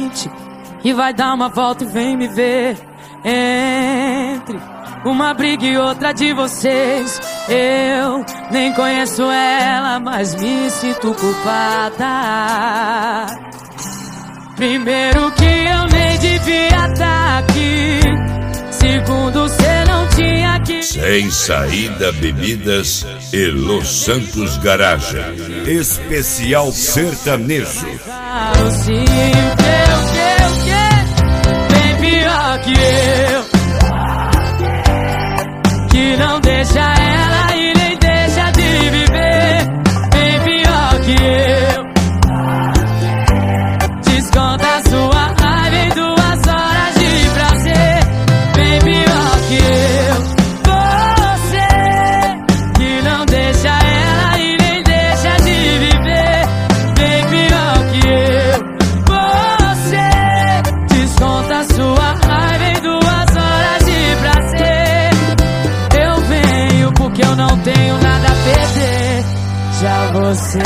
mente e vai dar uma volta e vem me ver. Entre uma briga e outra de vocês, eu nem conheço ela, mas me sinto culpada. Primeiro que eu nem devia estar aqui, segundo cê não tinha que... Sem Saída Bebidas e Los Santos Garagem. Especial sertanejo. Sim, o que? Bem pior que eu, que não deixa ela e nem deixa de viver. Bem pior que eu, desconta sua raiva em 2 horas de prazer. Bem pior que eu, você que não deixa ela e nem deixa de viver. Bem pior que eu, você desconta sua raiva em 2 horas de prazer. Eu venho porque eu não tenho nada a perder. Já você...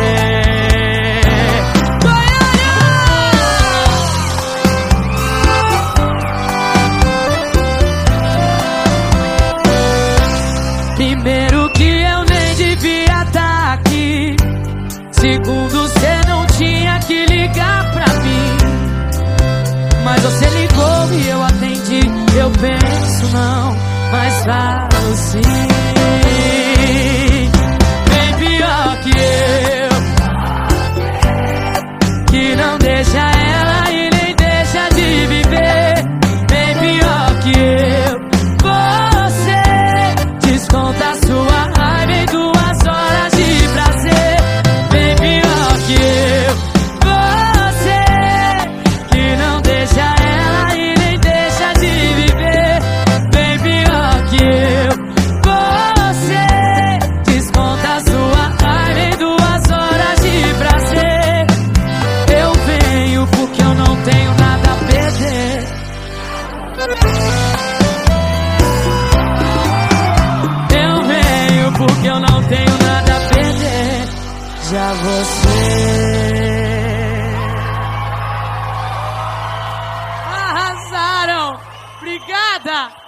Primeiro que eu nem devia estar aqui, segundo cê não tinha que ligar pra mim, mas você ligou e eu atendi. Eu penso não, mas falo sim. Bem pior que eu, que não deixa ela e nem deixa de viver. Bem pior que eu, você desconta sua raiva em 2 horas de prazer. Bem pior que eu, você que não deixa ela e nem deixa de viver. Bem pior que eu, você desconta sua raiva em 2 horas de prazer. Eu venho porque eu não tenho nada a perder. Porque eu não tenho nada a perder. Já você... Arrasaram! Obrigada!